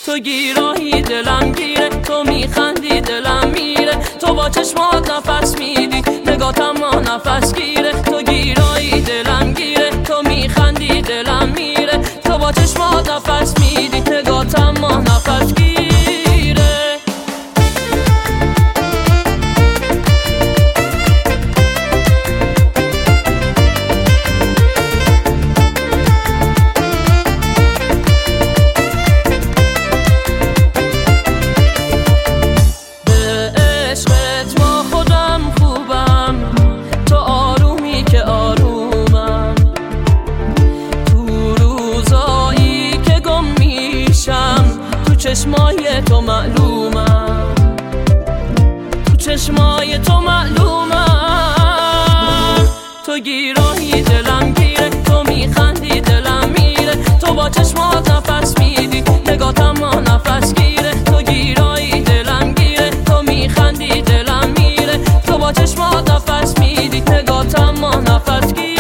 تو گیرایی دلم گیره، تو میخندی دلم میره، تو با چشمات نفس میدی نگاتم ما نفس گیره. تو گیرایی دلم گیره، تو میخندی دلم میره، تو با چشمات نفس میدی نگاتم ما نفس گیره. چشمای تو معلومم، تو چشمای تو معلومم. تو گیرایی دلم گیره، تو میخندی دلم میره، تو با چشمات نفس میدی نگاتم ما نفس گیره. تو گیرایی دلم گیره، تو میخندی دلم میره، تو با چشمات نفس میدی نگاتم ما نفس گیره.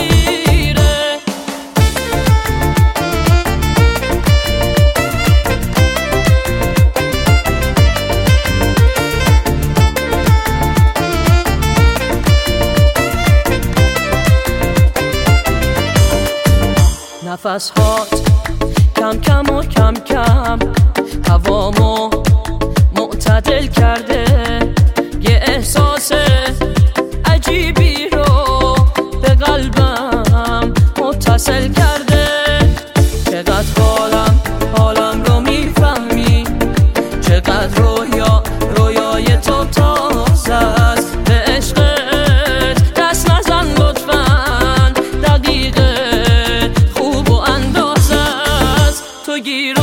نفس هات کم کم و کم کم هوامو معتدل کرده، یه احساس عجیبی رو به قلبم متصل کرده. چقدر حالم رو میفهمی، چقدر رویای تو تازه است. به عشقت دست نزن لطفاً، دقیقه تو گیر